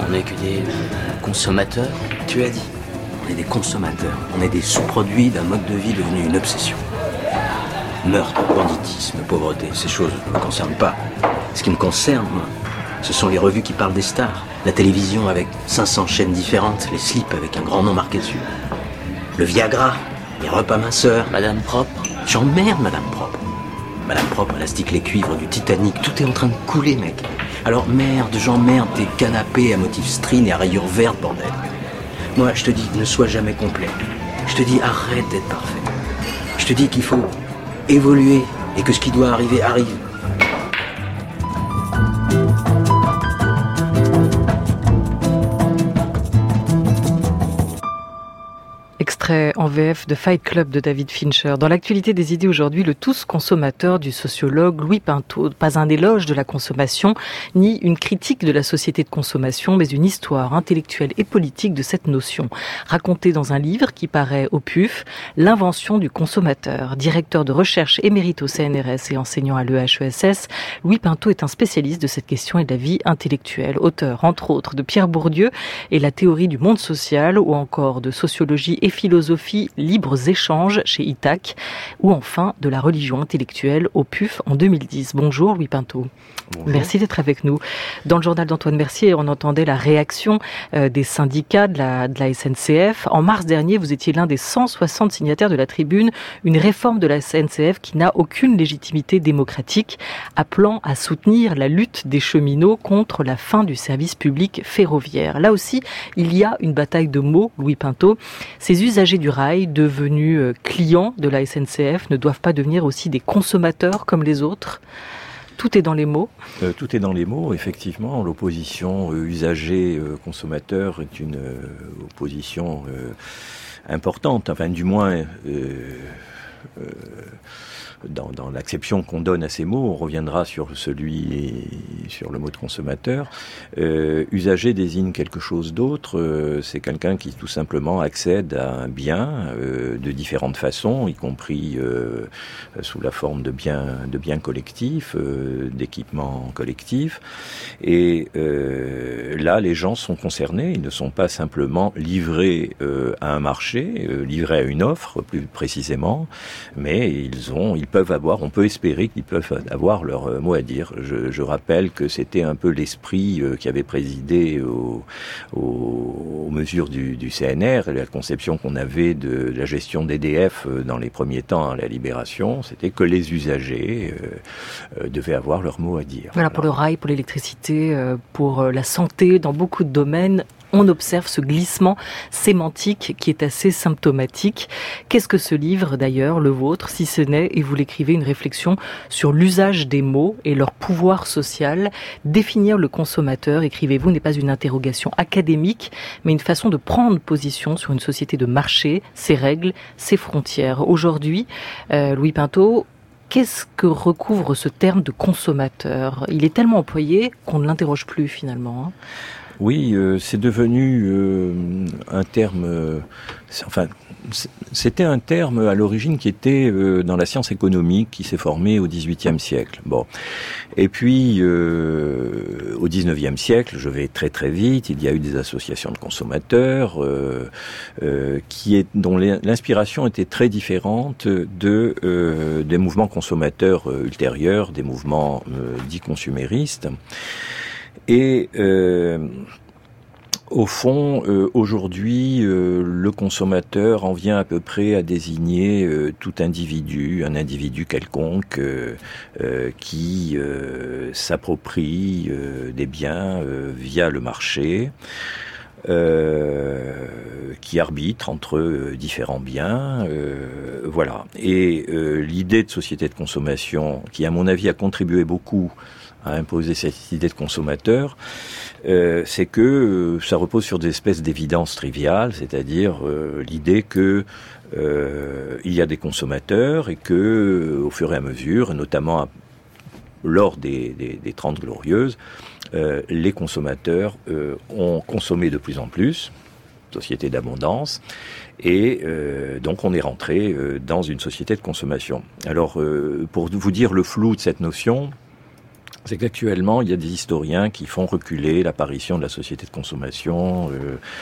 On n'est que des consommateurs. Tu as dit, on est des consommateurs. On est des sous-produits d'un mode de vie devenu une obsession. Meurtre, banditisme, pauvreté, ces choses ne me concernent pas. Ce qui me concerne, moi, ce sont les revues qui parlent des stars. La télévision avec 500 chaînes différentes, les slips avec un grand nom marqué dessus. Le Viagra, les repas minceurs. Madame Propre. J'emmerde Madame Propre. Madame Propre, élastique, les cuivres du Titanic, tout est en train de couler, mec. Alors merde, j'emmerde tes canapés à motif string et à rayures vertes, bordel. Moi, je te dis, ne sois jamais complet. Je te dis, arrête d'être parfait. Je te dis qu'il faut évoluer et que ce qui doit arriver arrive. Extrait en VF de Fight Club de David Fincher. Dans l'actualité des idées aujourd'hui, le tous consommateur du sociologue Louis Pinto. Pas un éloge de la consommation, ni une critique de la société de consommation, mais une histoire intellectuelle et politique de cette notion. Racontée dans un livre qui paraît au PUF, L'invention du consommateur. Directeur de recherche émérite au CNRS et enseignant à l'EHESS, Louis Pinto est un spécialiste de cette question et de la vie intellectuelle. Auteur, entre autres, de Pierre Bourdieu et la théorie du monde social, ou encore de sociologie et philosophie, libres échanges chez Itac, ou enfin de la religion intellectuelle au PUF en 2010. Bonjour Louis Pinto. Bonjour. Merci d'être avec nous. Dans le journal d'Antoine Mercier, on entendait la réaction des syndicats de la SNCF. En mars dernier, vous étiez l'un des 160 signataires de la tribune, une réforme de la SNCF qui n'a aucune légitimité démocratique, appelant à soutenir la lutte des cheminots contre la fin du service public ferroviaire. Là aussi, il y a une bataille de mots, Louis Pinto. Ces usagers du rail, devenus clients de la SNCF, ne doivent pas devenir aussi des consommateurs comme les autres ? Tout est dans les mots. Tout est dans les mots, effectivement. L'opposition usager-consommateur est une opposition importante, enfin du moins dans l'acception qu'on donne à ces mots. On reviendra sur le mot de consommateur. Usager désigne quelque chose d'autre. C'est quelqu'un qui tout simplement accède à un bien de différentes façons, y compris sous la forme de biens collectifs, d'équipements collectifs. Et là, les gens sont concernés. Ils ne sont pas simplement livrés à un marché, livrés à une offre, plus précisément, mais on peut espérer qu'ils peuvent avoir leur mot à dire. Je rappelle que c'était un peu l'esprit qui avait présidé aux mesures du CNR, et la conception qu'on avait de la gestion d'EDF dans les premiers temps à la Libération, c'était que les usagers devaient avoir leur mot à dire. Voilà, pour le rail, pour l'électricité, pour la santé, dans beaucoup de domaines, on observe ce glissement sémantique qui est assez symptomatique. Qu'est-ce que ce livre, d'ailleurs, le vôtre, si ce n'est, et vous l'écrivez, une réflexion sur l'usage des mots et leur pouvoir social? Définir le consommateur, écrivez-vous, n'est pas une interrogation académique, mais une façon de prendre position sur une société de marché, ses règles, ses frontières. Aujourd'hui, Louis Pinto, qu'est-ce que recouvre ce terme de consommateur? Il est tellement employé qu'on ne l'interroge plus, finalement. Oui, c'est devenu un terme... c'était un terme à l'origine qui était dans la science économique, qui s'est formé au XVIIIe siècle. Bon, et puis au XIXe siècle, je vais très très vite, il y a eu des associations de consommateurs dont l'inspiration était très différente des mouvements consommateurs ultérieurs, des mouvements dits consuméristes. Et au fond, aujourd'hui, le consommateur en vient à peu près à désigner tout individu, un individu quelconque qui s'approprie des biens via le marché, qui arbitre entre différents biens, voilà. Et l'idée de société de consommation, qui à mon avis a contribué beaucoup à imposer cette idée de consommateur, c'est que ça repose sur des espèces d'évidences triviales, c'est-à-dire l'idée que il y a des consommateurs et que, au fur et à mesure, notamment lors des 30 Glorieuses, les consommateurs ont consommé de plus en plus, société d'abondance, et donc on est rentré dans une société de consommation. Alors, pour vous dire le flou de cette notion, C'est qu'actuellement, il y a des historiens qui font reculer l'apparition de la société de consommation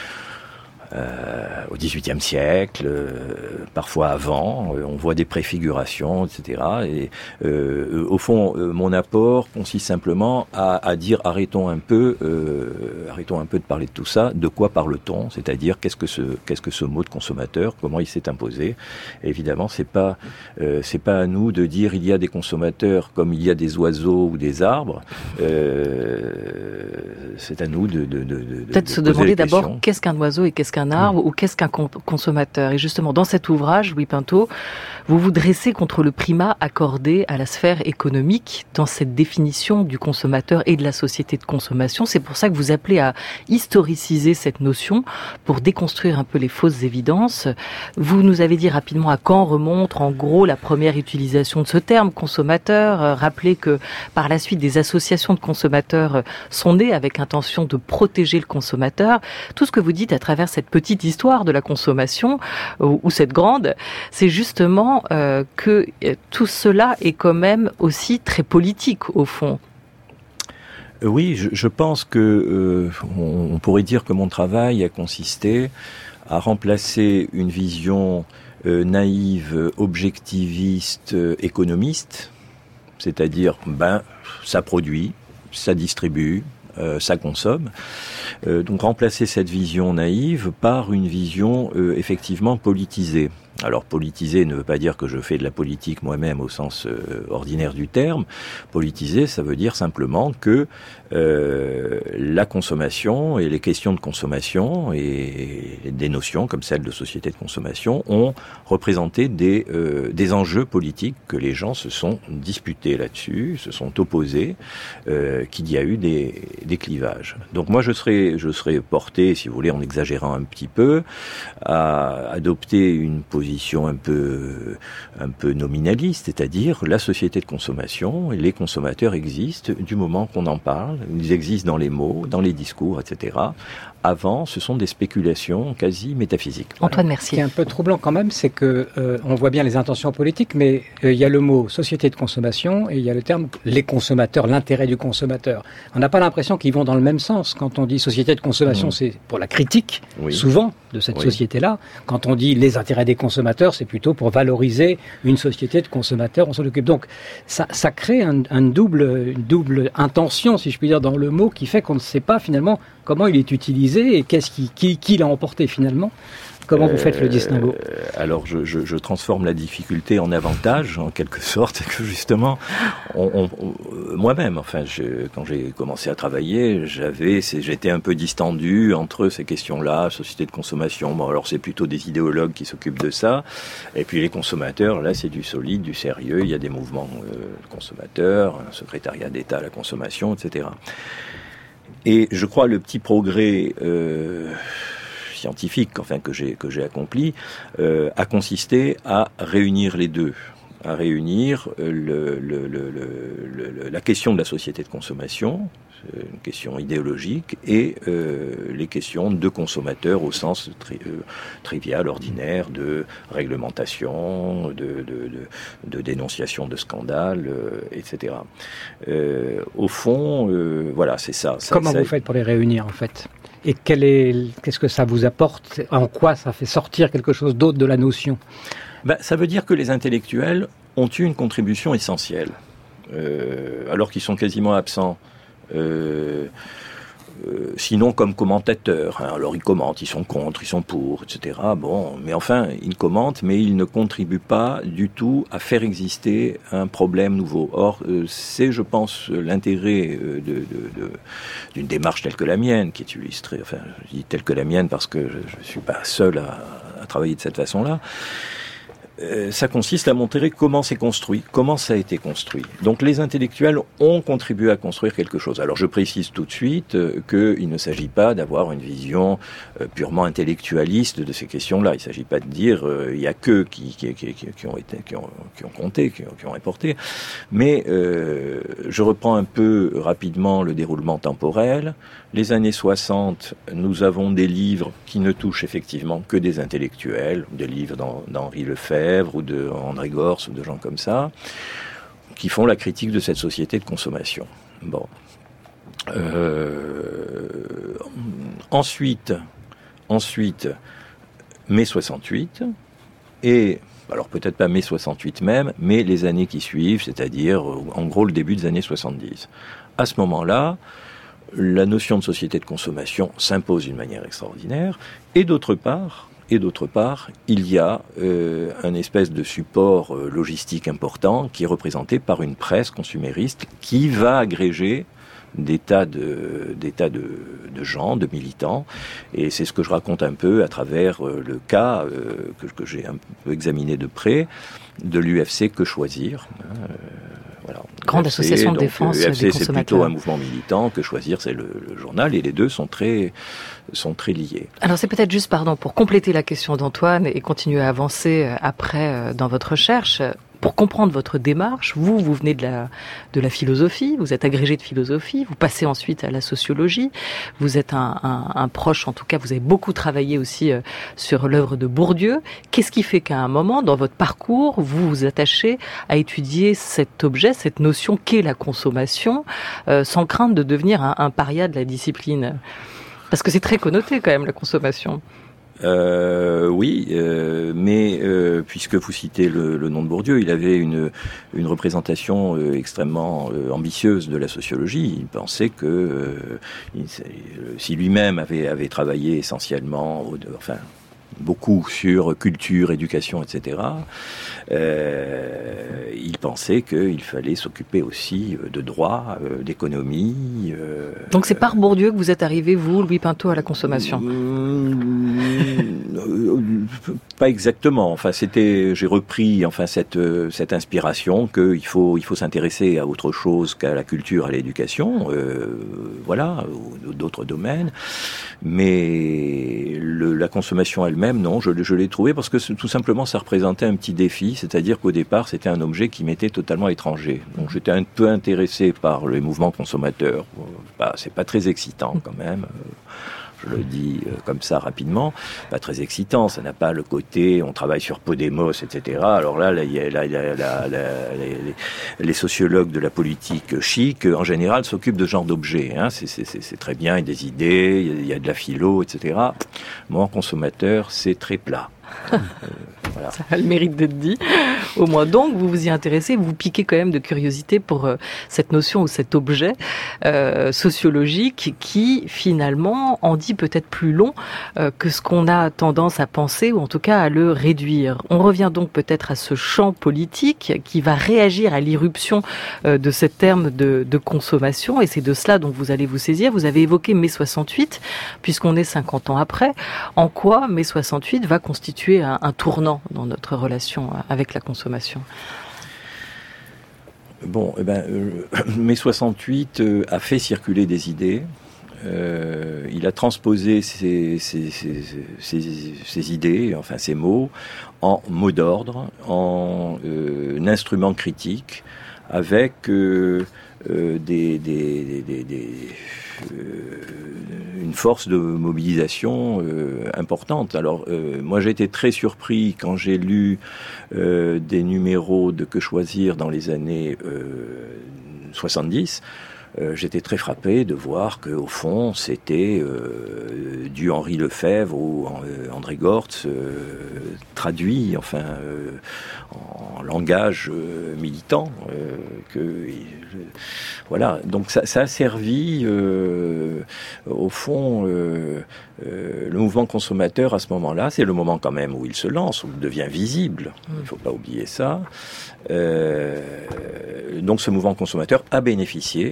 au XVIIIe siècle, parfois avant. On voit des préfigurations, etc. Et au fond, mon apport consiste simplement à dire arrêtons un peu de parler de tout ça. De quoi parle-t-on ? C'est-à-dire qu'est-ce que ce mot de consommateur ? Comment il s'est imposé ? Et évidemment, c'est pas à nous de dire il y a des consommateurs comme il y a des oiseaux ou des arbres. C'est à nous de peut-être se demander d'abord qu'est-ce qu'un oiseau et qu'est-ce qu'un arbre ou qu'est-ce qu'un consommateur. Et justement, dans cet ouvrage, Louis Pinto, vous vous dressez contre le primat accordé à la sphère économique dans cette définition du consommateur et de la société de consommation. C'est pour ça que vous appelez à historiciser cette notion pour déconstruire un peu les fausses évidences. Vous nous avez dit rapidement à quand remonte en gros la première utilisation de ce terme consommateur. Rappelez que par la suite des associations de consommateurs sont nées avec intention de protéger le consommateur. Tout ce que vous dites à travers cette petite histoire de la consommation ou cette grande, c'est justement que tout cela est quand même aussi très politique au fond. Oui, je pense que on pourrait dire que mon travail a consisté à remplacer une vision naïve, objectiviste, économiste, c'est-à-dire ça produit, ça distribue, ça consomme. Donc remplacer cette vision naïve par une vision effectivement politisée. Alors politisé ne veut pas dire que je fais de la politique moi-même au sens ordinaire du terme. Politisé, ça veut dire simplement que la consommation et les questions de consommation et des notions comme celle de société de consommation ont représenté des enjeux politiques que les gens se sont disputés là-dessus, se sont opposés, qu'il y a eu des clivages. Donc moi je serais porté, si vous voulez, en exagérant un petit peu, à adopter une position un peu nominaliste, c'est-à-dire la société de consommation et les consommateurs existent du moment qu'on en parle, ils existent dans les mots, dans les discours, etc. Avant, ce sont des spéculations quasi métaphysiques. Antoine Mercier. Ce qui est un peu troublant quand même, c'est que on voit bien les intentions politiques, mais il y a le mot société de consommation et il y a le terme les consommateurs, l'intérêt du consommateur. On n'a pas l'impression qu'ils vont dans le même sens. Quand on dit société de consommation, c'est pour la critique, souvent, de cette société-là. Quand on dit les intérêts des consommateurs, c'est plutôt pour valoriser une société de consommateurs, on s'en occupe. Donc, ça crée une double intention, si je puis dire, dans le mot, qui fait qu'on ne sait pas finalement comment il est utilisé et qui l'a emporté finalement. Comment vous faites le distinguo ? Alors, je transforme la difficulté en avantage, en quelque sorte, c'est que justement, moi-même, enfin, quand j'ai commencé à travailler, j'étais un peu distendu entre ces questions-là, société de consommation. Bon, alors c'est plutôt des idéologues qui s'occupent de ça, et puis les consommateurs, là, c'est du solide, du sérieux. Il y a des mouvements consommateurs, un secrétariat d'État à la consommation, etc. Et je crois le petit progrès scientifique, enfin que j'ai accompli, a consisté à réunir les deux, à réunir la question de la société de consommation, une question idéologique, et les questions de consommateurs au sens trivial, ordinaire, de réglementation, de dénonciation de scandales, etc. Au fond, voilà, c'est ça. Comment vous faites pour les réunir, en fait ? Et qu'est-ce que ça vous apporte ? En quoi ça fait sortir quelque chose d'autre de la notion ? Ça veut dire que les intellectuels ont eu une contribution essentielle, alors qu'ils sont quasiment absents. Sinon comme commentateurs, alors ils commentent, ils sont contre, ils sont pour, etc. Bon, mais enfin, ils commentent, mais ils ne contribuent pas du tout à faire exister un problème nouveau. Or, c'est, je pense, l'intérêt d'une démarche telle que la mienne, qui est illustrée, enfin, je dis telle que la mienne parce que je suis pas seul à travailler de cette façon-là. Ça consiste à montrer comment c'est construit, comment ça a été construit. Donc les intellectuels ont contribué à construire quelque chose. Alors je précise tout de suite qu'il ne s'agit pas d'avoir une vision purement intellectualiste de ces questions-là. Il ne s'agit pas de dire il y a qu'eux qui ont compté, qui ont importé. Mais je reprends un peu rapidement le déroulement temporel. Les années 60, nous avons des livres qui ne touchent effectivement que des intellectuels, des livres d'Henri Lefebvre ou de André Gorz ou de gens comme ça, qui font la critique de cette société de consommation. Bon. Ensuite, mai 68, et alors peut-être pas mai 68 même, mais les années qui suivent, c'est-à-dire en gros le début des années 70. À ce moment-là, la notion de société de consommation s'impose d'une manière extraordinaire, et d'autre part, il y a un espèce de support logistique important qui est représenté par une presse consumériste qui va agréger des tas de gens, de militants, et c'est ce que je raconte un peu à travers le cas que j'ai un peu examiné de près de l'UFC Que Choisir. Voilà. Grande UFC, association de défense des consommateurs. C'est plutôt un mouvement militant, Que Choisir, c'est le journal, et les deux sont très liés. Alors c'est peut-être juste, pour compléter la question d'Antoine et continuer à avancer après dans votre recherche. Pour comprendre votre démarche, vous venez de la philosophie, vous êtes agrégé de philosophie, vous passez ensuite à la sociologie, vous êtes un proche, en tout cas vous avez beaucoup travaillé aussi sur l'œuvre de Bourdieu. Qu'est-ce qui fait qu'à un moment, dans votre parcours, vous vous attachez à étudier cet objet, cette notion qu'est la consommation, sans crainte de devenir un paria de la discipline ? Parce que c'est très connoté quand même, la consommation. Oui, mais puisque vous citez le nom de Bourdieu, il avait une représentation extrêmement ambitieuse de la sociologie. Il pensait que si lui-même avait travaillé essentiellement, beaucoup sur culture, éducation, etc. Il pensait qu'il fallait s'occuper aussi de droit, d'économie. Donc c'est par Bourdieu que vous êtes arrivé, vous, Louis Pinto, à la consommation ? Pas exactement. J'ai repris cette inspiration qu'il faut s'intéresser à autre chose qu'à la culture, à l'éducation, ou d'autres domaines. Mais la consommation elle-même, non, je l'ai trouvée parce que tout simplement ça représentait un petit défi, c'est-à-dire qu'au départ c'était un objet qui m'était totalement étranger. Donc j'étais un peu intéressé par les mouvements consommateurs. C'est pas très excitant quand même. Je le dis comme ça rapidement, pas très excitant, ça n'a pas le côté on travaille sur Podemos, etc. Alors là il y a les sociologues de la politique chic, en général, s'occupent de ce genre d'objets. C'est très bien, il y a des idées, il y a de la philo, etc. Moi, en consommateur, c'est très plat. Voilà. Ça a le mérite d'être dit. Au moins donc, vous vous y intéressez, vous piquez quand même de curiosité pour cette notion ou cet objet sociologique qui, finalement, en dit peut-être plus long que ce qu'on a tendance à penser, ou en tout cas à le réduire. On revient donc peut-être à ce champ politique qui va réagir à l'irruption de ces termes de consommation, et c'est de cela dont vous allez vous saisir. Vous avez évoqué mai 68, puisqu'on est 50 ans après. En quoi mai 68 va constituer un tournant dans notre relation avec la consommation? Bon, mai 68 a fait circuler des idées. Il a transposé ces idées, ces mots, en mots d'ordre, en instruments critiques, avec une force de mobilisation importante. Alors, moi, j'ai été très surpris quand j'ai lu des numéros de Que Choisir dans les années 70. J'étais très frappé de voir qu'au fond, c'était du Henri Lefebvre ou André Gortz traduit, en langage militant. Voilà, donc ça a servi, au fond, le mouvement consommateur à ce moment-là. C'est le moment quand même où il se lance, où il devient visible. Il ne faut pas oublier ça. Donc ce mouvement consommateur a bénéficié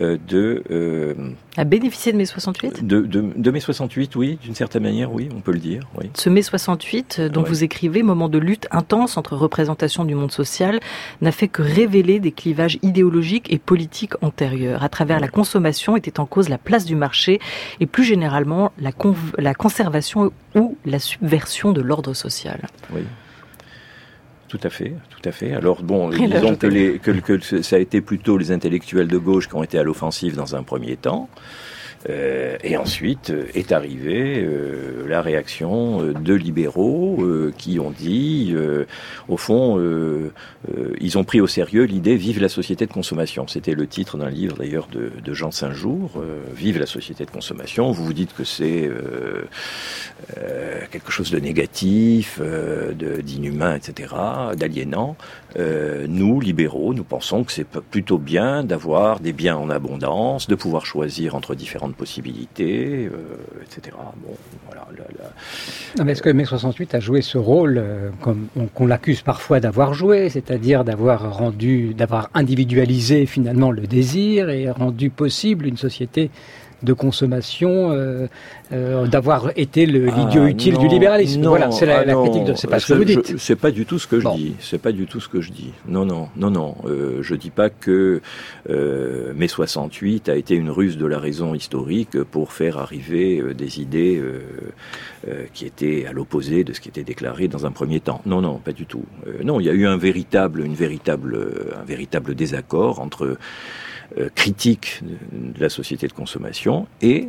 a bénéficié de mai 68 de mai 68, oui, d'une certaine manière, oui, on peut le dire. Oui. Ce mai 68, dont vous écrivez, moment de lutte intense entre représentation du monde social, n'a fait que révéler des clivages idéologiques et politiques antérieurs. À travers la consommation était en cause la place du marché et plus généralement la conservation ou la subversion de l'ordre social. Oui. Tout à fait. Alors bon, disons que ça a été plutôt les intellectuels de gauche qui ont été à l'offensive dans un premier temps. Et ensuite est arrivée la réaction de libéraux qui ont dit, au fond, ils ont pris au sérieux l'idée « Vive la société de consommation ». C'était le titre d'un livre d'ailleurs de Jean Saint-Jour, « Vive la société de consommation ». Vous vous dites que c'est quelque chose de négatif, d'inhumain, etc., d'aliénant. Nous, libéraux, nous pensons que c'est plutôt bien d'avoir des biens en abondance, de pouvoir choisir entre différentes possibilités, etc. Bon, voilà. Non, mais est-ce que mai 68 a joué ce rôle comme qu'on l'accuse parfois d'avoir joué, c'est-à-dire d'avoir individualisé finalement le désir et rendu possible une société de consommation, d'avoir été l'idiot utile du libéralisme. Non, voilà, c'est la critique de... C'est pas ce que vous dites. C'est pas du tout ce que je dis. C'est pas du tout ce que je dis. Non. Je dis pas que mai 68 a été une ruse de la raison historique pour faire arriver des idées qui étaient à l'opposé de ce qui était déclaré dans un premier temps. Non, pas du tout. Non, il y a eu un véritable désaccord entre critique de la société de consommation et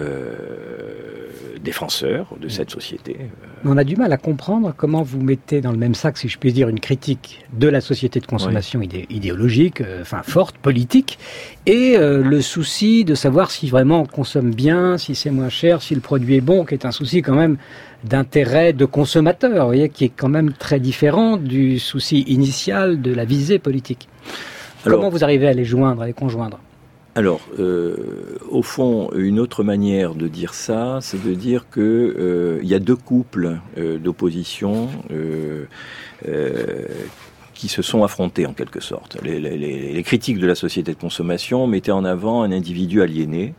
défenseurs de cette société. On a du mal à comprendre comment vous mettez dans le même sac, si je puis dire, une critique de la société de consommation idéologique, forte, politique, et le souci de savoir si vraiment on consomme bien, si c'est moins cher, si le produit est bon, qui est un souci quand même d'intérêt de consommateur, vous voyez, qui est quand même très différent du souci initial de la visée politique. Comment vous arrivez à les joindre, à les conjoindre ? Alors, au fond, une autre manière de dire ça, c'est de dire que il y a deux couples d'opposition qui se sont affrontés en quelque sorte. Les critiques de la société de consommation mettaient en avant un individu aliéné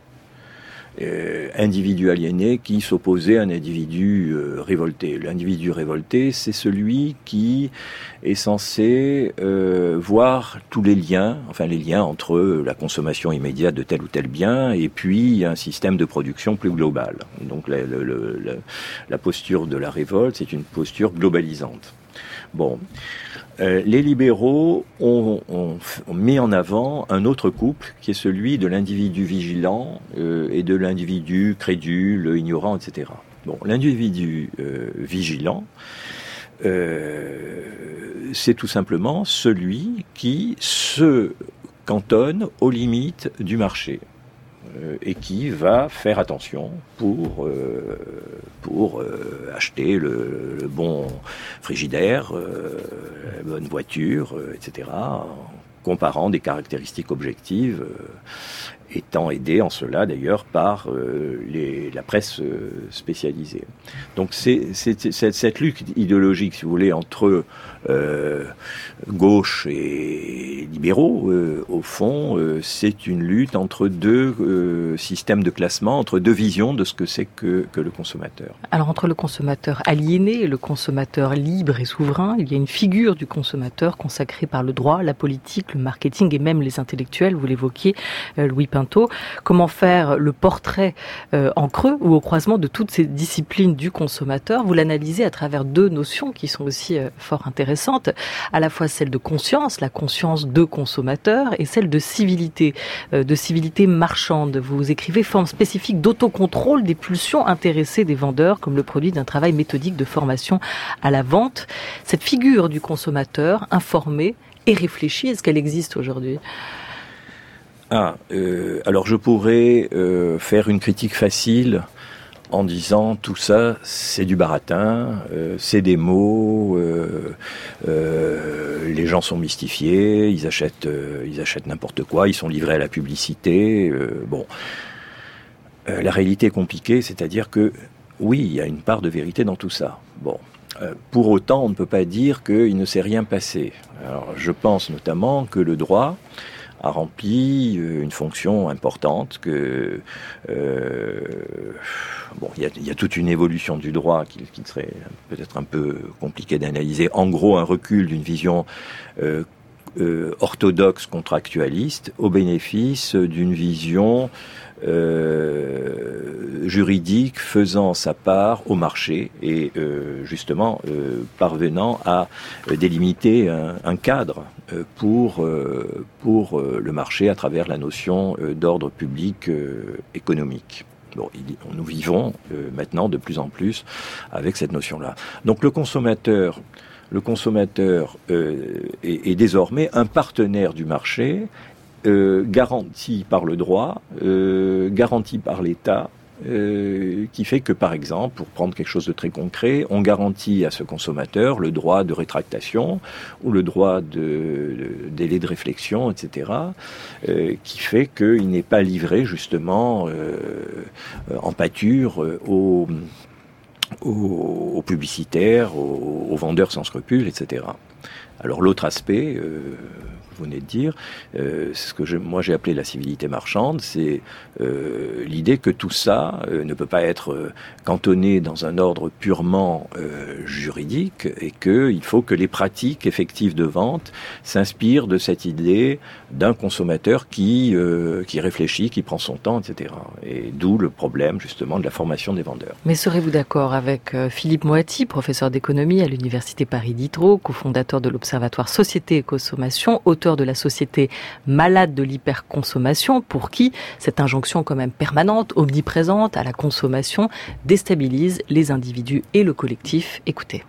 qui s'opposait à un individu révolté. L'individu révolté, c'est celui qui est censé voir tous les liens entre la consommation immédiate de tel ou tel bien et puis un système de production plus global. Donc la posture de la révolte, c'est une posture globalisante. Bon. Les libéraux ont mis en avant un autre couple qui est celui de l'individu vigilant et de l'individu crédule, ignorant, etc. Bon, l'individu vigilant, c'est tout simplement celui qui se cantonne aux limites du marché et qui va faire attention pour acheter le bon frigidaire, la bonne voiture, etc., en comparant des caractéristiques objectives, étant aidé en cela d'ailleurs par la presse spécialisée. Donc c'est cette lutte idéologique, si vous voulez, entre gauche et libéraux, au fond, c'est une lutte entre deux systèmes de classement, entre deux visions de ce que c'est que le consommateur. Alors entre le consommateur aliéné et le consommateur libre et souverain, il y a une figure du consommateur consacrée par le droit, la politique, le marketing et même les intellectuels, vous l'évoquiez, Louis Pinto. Comment faire le portrait en creux ou au croisement de toutes ces disciplines du consommateur? Vous l'analysez à travers deux notions qui sont aussi fort intéressantes, à la fois celle de conscience, la conscience de consommateur, et celle de civilité marchande. Vous écrivez forme spécifique d'autocontrôle des pulsions intéressées des vendeurs comme le produit d'un travail méthodique de formation à la vente. Cette figure du consommateur informé et réfléchi, est-ce qu'elle existe aujourd'hui ? Alors je pourrais faire une critique facile en disant tout ça c'est du baratin, c'est des mots, les gens sont mystifiés, ils achètent n'importe quoi, ils sont livrés à la publicité. La réalité est compliquée, c'est-à-dire que oui, il y a une part de vérité dans tout ça. Bon. Pour autant, on ne peut pas dire qu'il ne s'est rien passé. Alors, je pense notamment que le droit a rempli une fonction importante, que il y a toute une évolution du droit qui serait peut-être un peu compliqué d'analyser. En gros, un recul d'une vision orthodoxe contractualiste au bénéfice d'une vision juridique faisant sa part au marché et justement parvenant à délimiter un cadre pour le marché à travers la notion d'ordre public économique. Bon, nous vivons maintenant de plus en plus avec cette notion-là. Donc le consommateur est désormais un partenaire du marché, garanti par le droit, garanti par l'État, qui fait que, par exemple, pour prendre quelque chose de très concret, on garantit à ce consommateur le droit de rétractation ou le droit de délai de réflexion, etc., qui fait qu'il n'est pas livré justement en pâture aux publicitaires, aux vendeurs sans scrupules, etc. Alors l'autre aspect, vous venez de dire, ce que moi j'ai appelé la civilité marchande, c'est l'idée que tout ça ne peut pas être cantonné dans un ordre purement juridique et qu'il faut que les pratiques effectives de vente s'inspirent de cette idée d'un consommateur qui réfléchit, qui prend son temps, etc. Et d'où le problème justement de la formation des vendeurs. Mais serez-vous d'accord avec Philippe Moati, professeur d'économie à l'Université Paris-Diderot, cofondateur de l'Observatoire Société et Consommation, auteur de la société malade de l'hyperconsommation, pour qui cette injonction quand même permanente, omniprésente à la consommation déstabilise les individus et le collectif. Écoutez.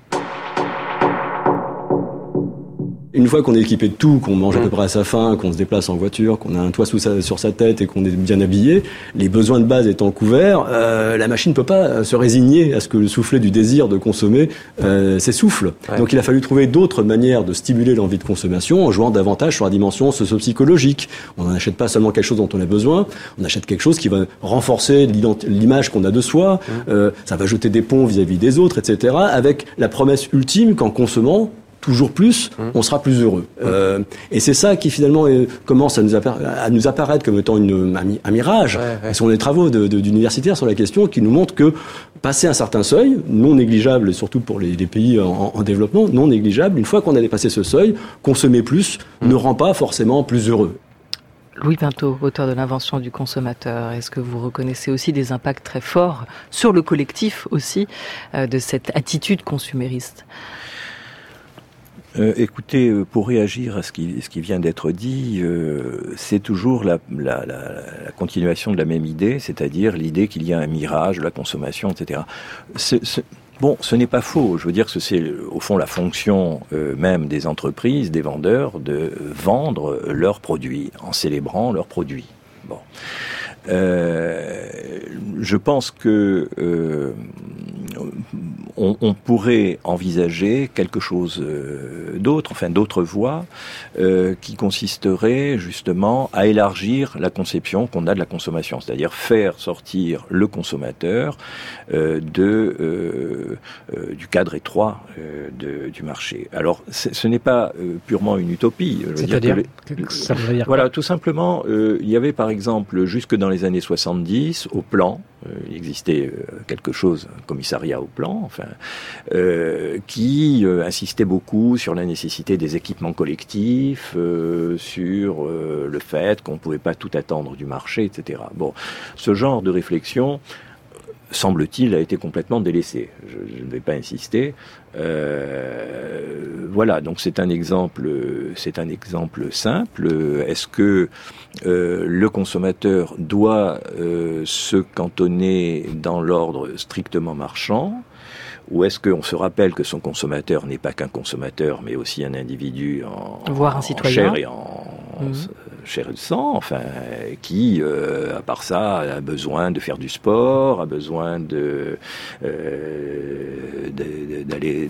Une fois qu'on est équipé de tout, qu'on mange à peu près à sa faim, qu'on se déplace en voiture, qu'on a un toit sur sa tête et qu'on est bien habillé, les besoins de base étant couverts, la machine ne peut pas se résigner à ce que le soufflet du désir de consommer s'essouffle. Ouais. Donc il a fallu trouver d'autres manières de stimuler l'envie de consommation en jouant davantage sur la dimension socio-psychologique. On n'achète pas seulement quelque chose dont on a besoin, on achète quelque chose qui va renforcer l'image qu'on a de soi, ça va jeter des ponts vis-à-vis des autres, etc., avec la promesse ultime qu'en consommant toujours plus, on sera plus heureux. Et c'est ça qui finalement commence à nous apparaître comme étant un mirage. Ce sont les travaux d'universitaires sur la question qui nous montrent que passer un certain seuil, non négligeable, et surtout pour les pays en développement, non négligeable, une fois qu'on a dépassé ce seuil, consommer plus ne rend pas forcément plus heureux. Louis Pinto, auteur de l'invention du consommateur, est-ce que vous reconnaissez aussi des impacts très forts sur le collectif aussi de cette attitude consumériste ? Écoutez, pour réagir à ce qui vient d'être dit, c'est toujours la continuation de la même idée, c'est-à-dire l'idée qu'il y a un mirage de la consommation, etc. Bon, ce n'est pas faux. Je veux dire que c'est au fond la fonction même des entreprises, des vendeurs, de vendre leurs produits en célébrant leurs produits. Bon. Je pense que on pourrait envisager quelque chose d'autre, enfin d'autres voies, qui consisteraient justement à élargir la conception qu'on a de la consommation, c'est-à-dire faire sortir le consommateur du cadre étroit du marché. Alors, ce n'est pas purement une utopie. C'est-à-dire ça veut dire voilà, tout simplement, il y avait par exemple jusque dans les années 70 au plan. Il existait quelque chose, un commissariat au plan, enfin, qui insistait beaucoup sur la nécessité des équipements collectifs, sur le fait qu'on ne pouvait pas tout attendre du marché, etc. Bon, ce genre de réflexion, semble-t-il, a été complètement délaissé. Je ne vais pas insister. Voilà, donc c'est un exemple simple. Est-ce que le consommateur doit se cantonner dans l'ordre strictement marchand, ou est-ce qu'on se rappelle que son consommateur n'est pas qu'un consommateur, mais aussi un individu voire un citoyen, en chair et chair et de sang, enfin, qui, à part ça, a besoin de faire du sport, a besoin d'aller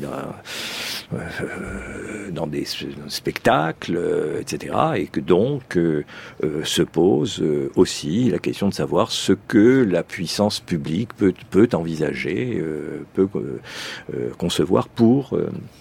dans des spectacles, etc. Et que donc se pose aussi la question de savoir ce que la puissance publique peut envisager, peut concevoir pour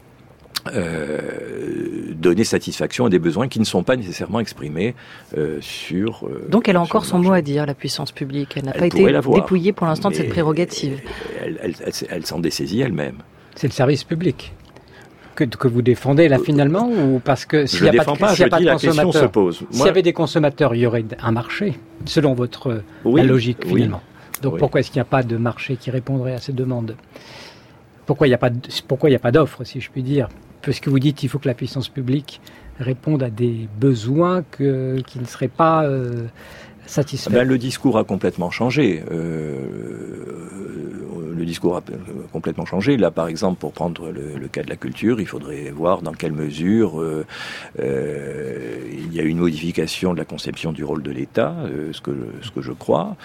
donner satisfaction à des besoins qui ne sont pas nécessairement exprimés sur... Donc elle a encore son mot à dire, la puissance publique. Elle n'a pas été dépouillée pour l'instant de cette prérogative. Elle s'en dessaisit elle-même. C'est le service public que vous défendez là finalement, ou parce que s'il n'y a pas de question se pose. S'il y avait des consommateurs, il y aurait un marché, selon votre la logique finalement. Donc pourquoi est-ce qu'il n'y a pas de marché qui répondrait à ces demandes ? Pourquoi il n'y a pas d'offre, si je puis dire ? Puisque vous dites qu'il faut que la puissance publique réponde à des besoins qui ne seraient pas satisfaits. Le discours a complètement changé. Le discours a complètement changé. Là, par exemple, pour prendre le cas de la culture, il faudrait voir dans quelle mesure il y a une modification de la conception du rôle de l'État, ce que je crois,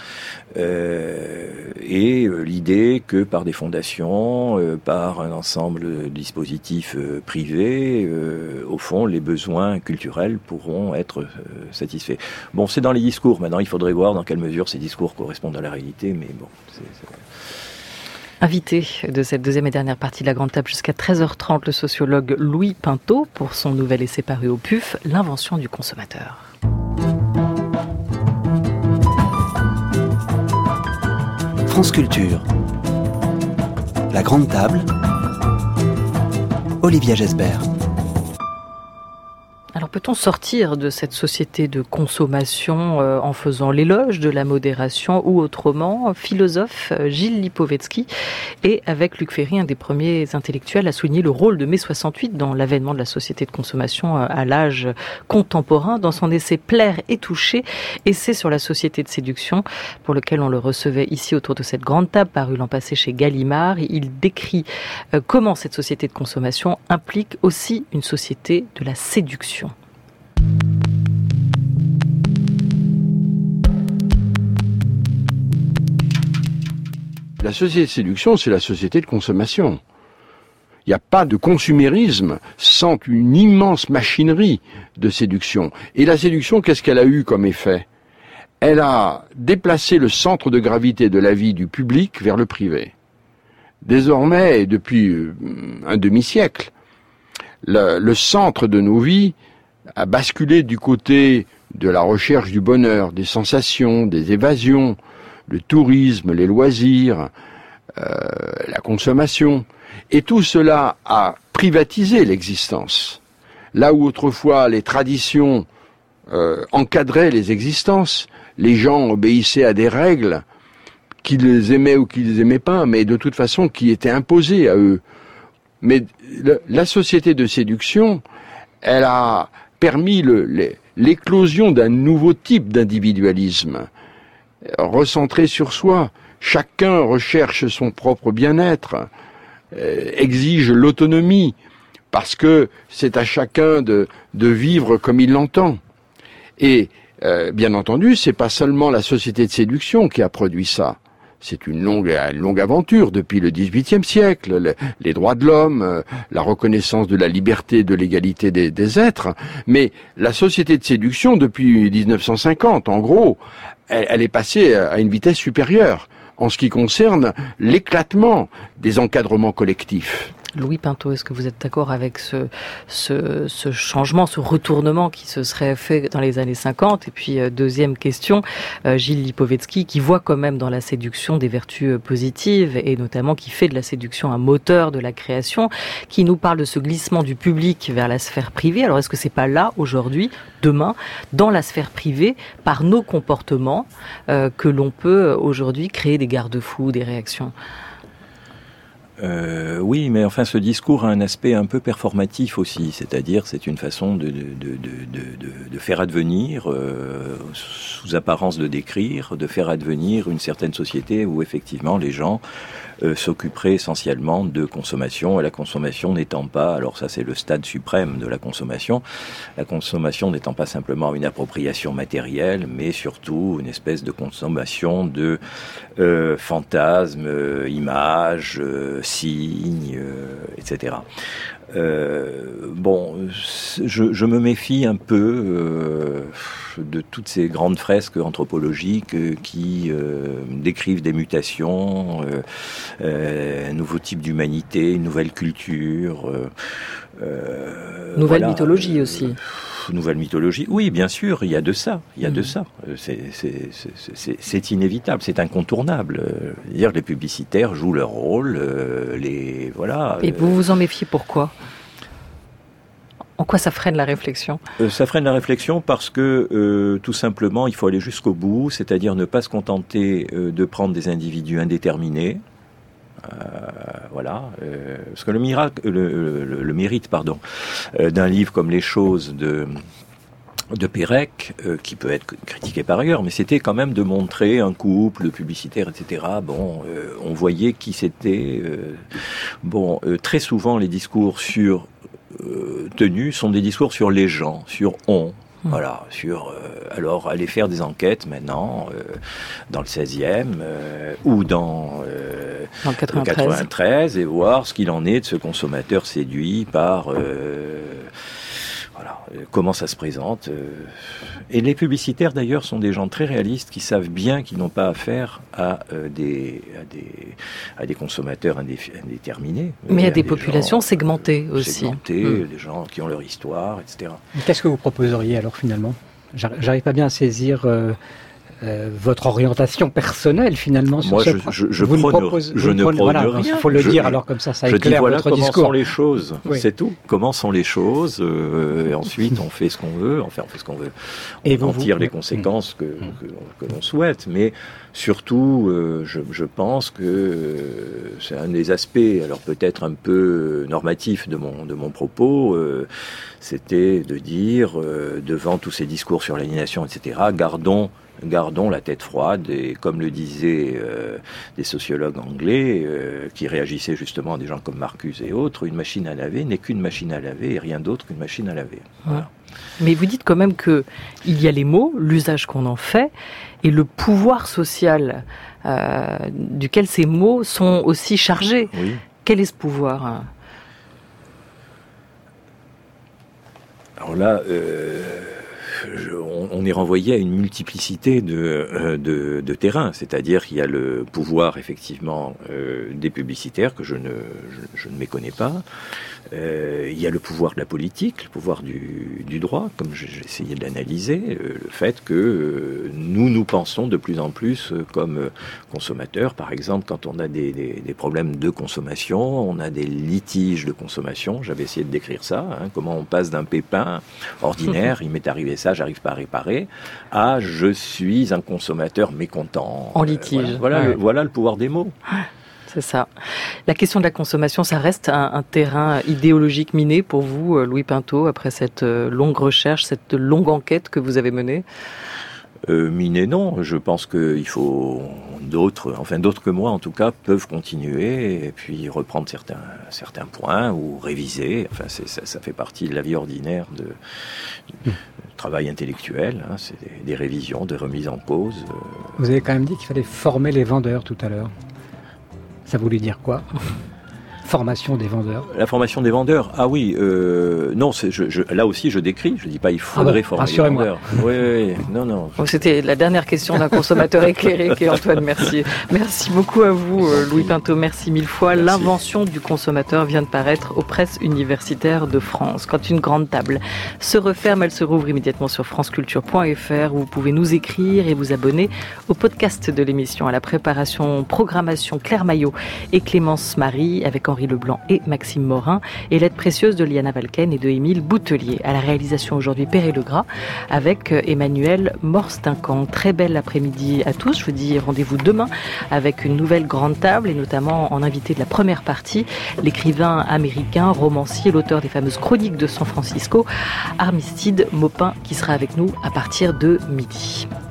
et l'idée que par des fondations, par un ensemble de dispositifs privés, au fond, les besoins culturels pourront être satisfaits. Bon, c'est dans les discours. Maintenant, il faudrait voir dans quelle mesure ces discours correspondent à la réalité, mais bon, c'est... Invité de cette deuxième et dernière partie de la Grande Table jusqu'à 13h30, le sociologue Louis Pinteau pour son nouvel essai paru au PUF, L'invention du consommateur. France Culture. La Grande Table. Olivia Gesbert. Alors peut-on sortir de cette société de consommation en faisant l'éloge de la modération ou autrement ? Philosophe Gilles Lipovetsky et avec Luc Ferry, un des premiers intellectuels à souligner le rôle de mai 68 dans l'avènement de la société de consommation à l'âge contemporain. Dans son essai Plaire et toucher, essai sur la société de séduction, pour lequel on le recevait ici autour de cette grande table paru l'an passé chez Gallimard, il décrit comment cette société de consommation implique aussi une société de la séduction. La société de séduction, c'est la société de consommation. Il n'y a pas de consumérisme sans une immense machinerie de séduction. Et la séduction, qu'est-ce qu'elle a eu comme effet ? Elle a déplacé le centre de gravité de la vie du public vers le privé. Désormais, depuis un demi-siècle, le centre de nos vies a basculé du côté de la recherche du bonheur, des sensations, des évasions, le tourisme, les loisirs, la consommation. Et tout cela a privatisé l'existence. Là où autrefois les traditions encadraient les existences, les gens obéissaient à des règles qu'ils les aimaient ou qu'ils les aimaient pas, mais de toute façon qui étaient imposées à eux. Mais la société de séduction, elle a permis l'éclosion d'un nouveau type d'individualisme, recentré sur soi. Chacun recherche son propre bien-être, exige l'autonomie, parce que c'est à chacun de vivre comme il l'entend. Et bien entendu, c'est pas seulement la société de séduction qui a produit ça. C'est une longue aventure depuis le XVIIIe siècle, les droits de l'homme, la reconnaissance de la liberté et de l'égalité des êtres. Mais la société de séduction, depuis 1950, en gros, elle est passée à une vitesse supérieure en ce qui concerne l'éclatement des encadrements collectifs. Louis Pinteau, est-ce que vous êtes d'accord avec ce changement, ce retournement qui se serait fait dans les années 50 ? Et puis, deuxième question, Gilles Lipovetsky, qui voit quand même dans la séduction des vertus positives et notamment qui fait de la séduction un moteur de la création, qui nous parle de ce glissement du public vers la sphère privée. Alors, est-ce que c'est pas là, aujourd'hui, demain, dans la sphère privée, par nos comportements, que l'on peut aujourd'hui créer des garde-fous, des réactions ? Oui, mais enfin, ce discours a un aspect un peu performatif aussi, c'est-à-dire c'est une façon de faire advenir, sous apparence de décrire, de faire advenir une certaine société où effectivement les gens s'occuperaient essentiellement de consommation, et la consommation n'étant pas, alors ça c'est le stade suprême de la consommation n'étant pas simplement une appropriation matérielle, mais surtout une espèce de consommation de fantasmes, images, signes, etc. Je me méfie un peu de toutes ces grandes fresques anthropologiques qui décrivent des mutations, un nouveau type d'humanité, une nouvelle culture. Nouvelle mythologie aussi. Nouvelle mythologie, oui, bien sûr, il y a de ça, c'est inévitable, c'est incontournable. Dire les publicitaires jouent leur rôle, voilà. Et vous vous en méfiez pourquoi ? En quoi ça freine la réflexion ? Ça freine la réflexion parce que, tout simplement, il faut aller jusqu'au bout, c'est-à-dire ne pas se contenter de prendre des individus indéterminés. Voilà, parce que le mérite d'un livre comme Les choses de Pérec, qui peut être critiqué par ailleurs, mais c'était quand même de montrer un couple de publicitaires, etc. Bon, on voyait qui c'était. Très souvent, les discours tenus sont des discours sur les gens, sur on. Voilà, alors aller faire des enquêtes maintenant dans le 16e ou dans le 93 et voir ce qu'il en est de ce consommateur séduit par comment ça se présente. Et les publicitaires d'ailleurs sont des gens très réalistes qui savent bien qu'ils n'ont pas affaire à des consommateurs indéterminés. Mais à des populations segmentées aussi. Des gens qui ont leur histoire, etc. Qu'est-ce que vous proposeriez alors finalement ? J'arrive pas bien à saisir votre orientation personnelle finalement. Moi, je ne prône rien. Il faut le dire alors comme ça éclaire votre discours. Comment sont les choses, c'est tout. Comment sont les choses et ensuite on fait ce qu'on veut. Enfin, on fait ce qu'on veut. On tire les conséquences que l'on souhaite. Mais surtout, je pense que c'est un des aspects, alors peut-être un peu normatif de mon propos. C'était de dire devant tous ces discours sur l'aliénation, etc. Gardons la tête froide et comme le disaient des sociologues anglais qui réagissaient justement à des gens comme Marcuse et autres, une machine à laver n'est qu'une machine à laver et rien d'autre qu'une machine à laver. Voilà. Mais vous dites quand même qu'il y a les mots, l'usage qu'on en fait et le pouvoir social duquel ces mots sont aussi chargés. Oui. Quel est ce pouvoir ? Alors là, on est renvoyé à une multiplicité de terrains, c'est-à-dire qu'il y a le pouvoir effectivement des publicitaires que je ne méconnais pas. Il y a le pouvoir de la politique, le pouvoir du droit, comme j'ai essayé de l'analyser, le fait que nous pensons de plus en plus comme consommateurs. Par exemple, quand on a des problèmes de consommation, on a des litiges de consommation. J'avais essayé de décrire ça, comment on passe d'un pépin ordinaire, il m'est arrivé ça, j'arrive pas à réparer, à je suis un consommateur mécontent. En litige. Voilà le pouvoir des mots. C'est ça. La question de la consommation, ça reste un terrain idéologique miné pour vous, Louis Pinto, après cette longue recherche, cette longue enquête que vous avez menée ? Miné, non. Je pense qu'il faut d'autres que moi en tout cas, peuvent continuer et puis reprendre certains points ou réviser. Enfin, ça fait partie de la vie ordinaire du travail intellectuel. C'est des révisions, des remises en cause. Vous avez quand même dit qu'il fallait former les vendeurs tout à l'heure. Ça voulait dire quoi ? Formation des vendeurs. La formation des vendeurs, ah oui, non, là aussi je décris, je dis pas il faudrait former les vendeurs. Oui, non. C'était la dernière question d'un consommateur éclairé qui est Antoine Mercier. Merci beaucoup à vous, Louis Pinto, merci mille fois. Merci. L'invention du consommateur vient de paraître aux presses universitaires de France. Quand une grande table se referme, elle se rouvre immédiatement sur franceculture.fr où vous pouvez nous écrire et vous abonner au podcast de l'émission. À la préparation, programmation, Claire Maillot et Clémence Marie avec Henri Leblanc et Maxime Morin, et l'aide précieuse de Liana Valken et de Émile Boutelier. À la réalisation aujourd'hui, Perret Legras avec Emmanuel Morstincan. Très bel après-midi à tous. Je vous dis rendez-vous demain avec une nouvelle grande table et notamment en invité de la première partie, l'écrivain américain, romancier, l'auteur des fameuses chroniques de San Francisco, Armistead Maupin, qui sera avec nous à partir de midi.